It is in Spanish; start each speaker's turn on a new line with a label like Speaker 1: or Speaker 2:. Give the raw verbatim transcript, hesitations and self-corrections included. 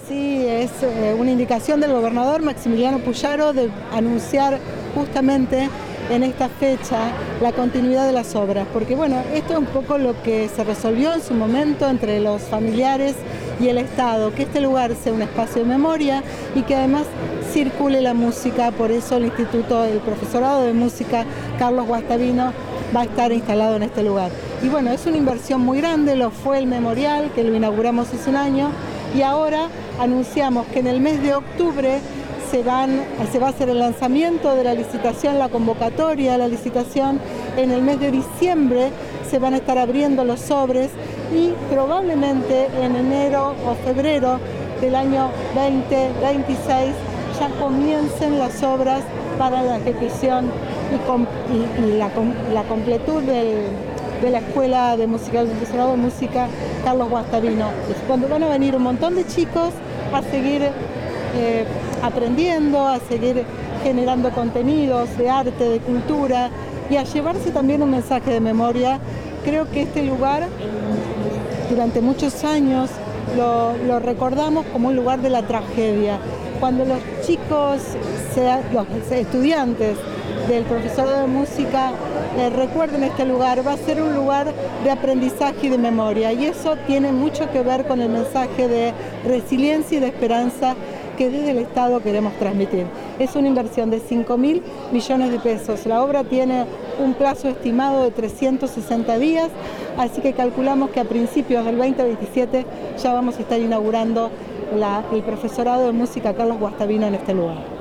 Speaker 1: Sí, es eh, una indicación del gobernador Maximiliano Puyaro de anunciar justamente en esta fecha la continuidad de las obras, porque bueno, esto es un poco lo que se resolvió en su momento entre los familiares y el Estado, que este lugar sea un espacio de memoria y que además circule la música. Por eso el Instituto, el Profesorado de Música Carlos Guastavino va a estar instalado en este lugar. Y bueno, es una inversión muy grande, lo fue el memorial, que lo inauguramos hace un año, y ahora anunciamos que en el mes de octubre se, van, se va a hacer el lanzamiento de la licitación, la convocatoria a la licitación. En el mes de diciembre se van a estar abriendo los sobres y probablemente en enero o febrero del año veinte veintiséis ya comiencen las obras para la ejecución y, com, y, y la, la completud del, de la Escuela de Música, del Profesorado de Música Carlos Guastavino, cuando van a venir un montón de chicos a seguir eh, aprendiendo, a seguir generando contenidos de arte, de cultura y a llevarse también un mensaje de memoria. Creo que este lugar durante muchos años lo, lo recordamos como un lugar de la tragedia. Cuando los chicos, sea, los estudiantes del Profesorado de Música eh, recuerden este lugar, va a ser un lugar de aprendizaje y de memoria, y eso tiene mucho que ver con el mensaje de resiliencia y de esperanza que desde el Estado queremos transmitir. Es una inversión de cinco mil millones de pesos. La obra tiene un plazo estimado de trescientos sesenta días, así que calculamos que a principios del veinte veintisiete ya vamos a estar inaugurando la, el Profesorado de Música Carlos Guastavino en este lugar.